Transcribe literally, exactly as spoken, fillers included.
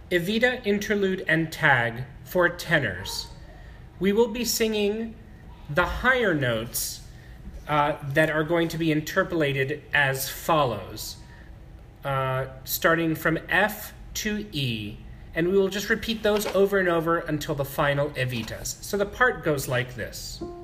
Evita, Interlude, and Tag for tenors. We will be singing the higher notes uh, that are going to be interpolated as follows, uh, starting from F to E, and we will just repeat those over and over until the final Evitas. So the part goes like this.